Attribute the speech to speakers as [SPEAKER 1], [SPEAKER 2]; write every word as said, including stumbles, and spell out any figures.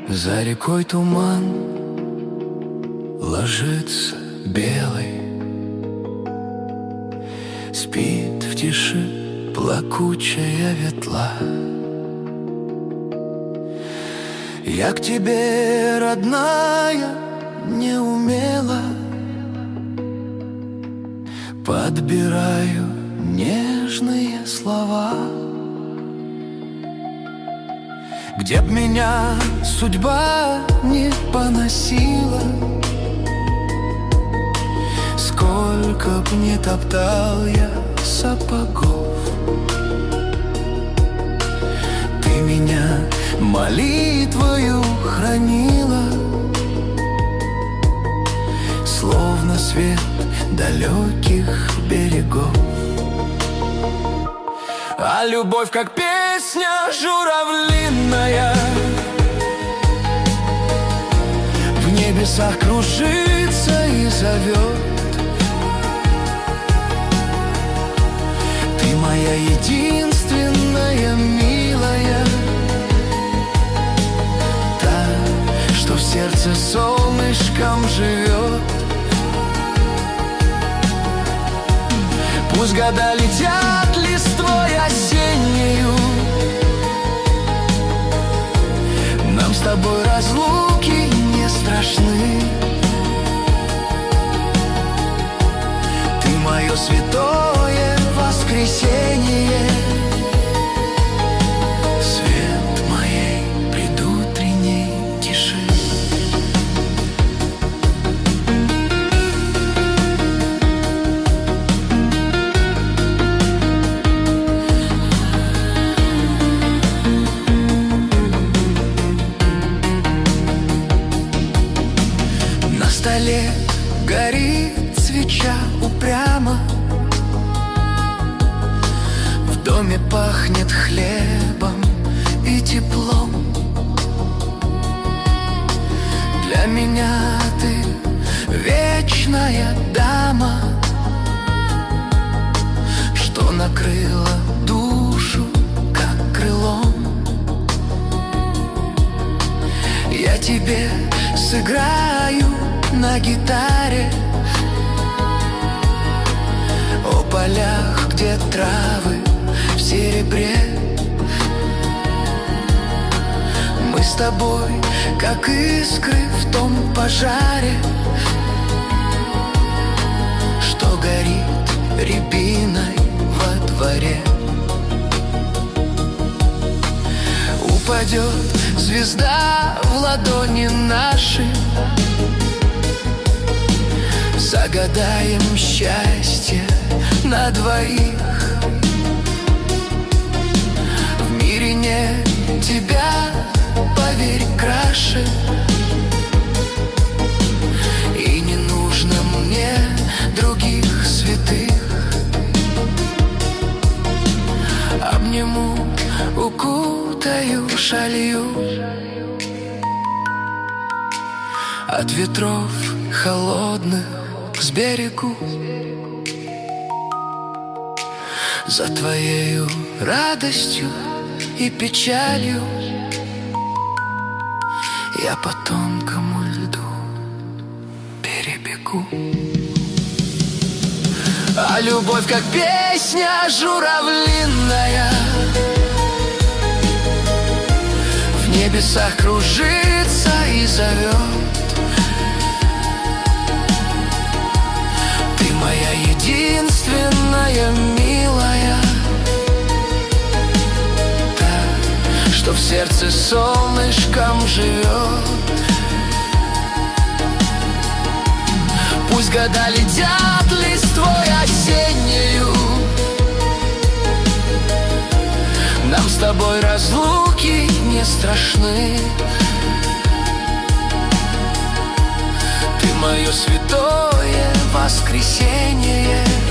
[SPEAKER 1] За рекой туман ложится белый, спит в тиши плакучая ветла. Я к тебе, родная, не умела, подбираю нежные слова. Где б меня судьба не поносила, сколько б не топтал я сапогов, ты меня молитвою хранила, словно свет далеких берегов. А любовь, как песня журавлиная, в небесах кружится и зовет. Ты моя единственная милая, та, что в сердце солнышком живет. Пусть года летят листвой осеннею, нам с тобой разлуки не страшны. Ты мое святое воскресенье, свет моей предутренней тиши. На столе горит свеча упрямо, в доме пахнет хлебом и теплом. Для меня ты вечная дама, что накрыла душу как крылом. Я тебе сыграю на гитаре о полях, где травы в серебре. Мы с тобой, как искры в том пожаре, что горит рябиной во дворе. Упадет звезда в ладони наши, загадаем счастье на двоих. В мире нет тебя, поверь, краше, и не нужно мне других святых. Обниму, укутаю шалью от ветров холодных с берегу. За твоею радостью и печалью я по тонкому льду перебегу. А любовь, как песня журавлиная, в небесах кружится и зовет. Моя единственная милая, та, что в сердце солнышком живет. Пусть года летят листвой осеннею, нам с тобой разлуки не страшны. Ты мое святое воскресенье,